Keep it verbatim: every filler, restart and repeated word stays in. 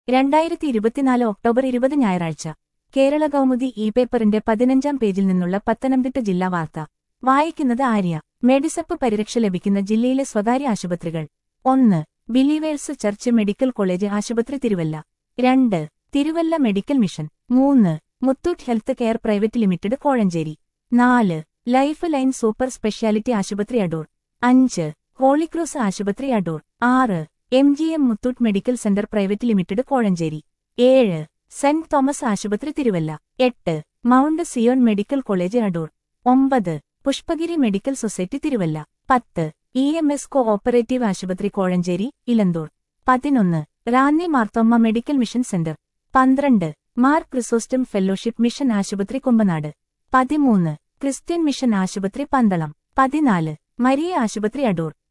രണ്ടായിരത്തി ഇരുപത്തിനാല് ഒക്ടോബർ ഇരുപത് ഞായറാഴ്ച കേരള കൗമുദി ഇ പേപ്പറിന്റെ പതിനഞ്ചാം പേജിൽ നിന്നുള്ള പത്തനംതിട്ട ജില്ലാ വാർത്ത വായിക്കുന്നത് ആര്യ. മെഡിസപ്പ് പരിരക്ഷ ലഭിക്കുന്ന ജില്ലയിലെ സ്വകാര്യ ആശുപത്രികൾ. ഒന്ന്. ബിലീവേഴ്സ് ചർച്ച് മെഡിക്കൽ കോളേജ് ആശുപത്രി തിരുവല്ല. രണ്ട്. Thiruvalla medical mission. മൂന്ന്. Muthoot health care private limited Kozhencherry. നാല്. ലൈഫ് ലൈൻ സൂപ്പർ സ്പെഷ്യാലിറ്റി ആശുപത്രി അടൂർ. അഞ്ച്. ഹോളിക്രോസ് ആശുപത്രി അടൂർ. ആറ്. M G M Muthoot medical centre private limited Kozhencherry. ഏഴ്. സെന്റ് തോമസ് ആശുപത്രി തിരുവല്ല. എട്ട്. Mount Zion medical college Adoor. ഒമ്പത്. Pushpagiri medical society Thiruvalla. പത്ത്. E M S cooperative ആശുപത്രി കോഴഞ്ചേരി, ഇലന്തൂർ. പതിനൊന്ന്. Ranni Marthoma medical mission centre. പന്ത്രണ്ട്. മാർ ക്രിസോസ്റ്റം ഫെല്ലോഷിപ്പ് മിഷൻ ആശുപത്രി കുമ്പനാട്. പതിമൂന്ന്. ക്രിസ്ത്യൻ മിഷൻ ആശുപത്രി പന്തളം. പതിനാല്. മരിയ ആശുപത്രി അടൂർ.